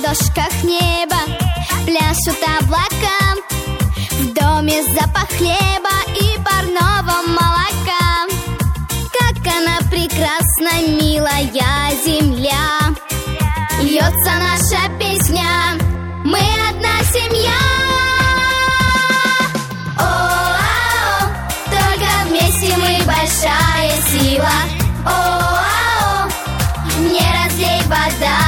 ладошках небо пляшут облака. В доме запах хлеба и парного молока. Как она прекрасна, милая земля. Льется наша песня, мы одна семья. О-а-о, только вместе мы большая сила. О-а-о, не разлей вода.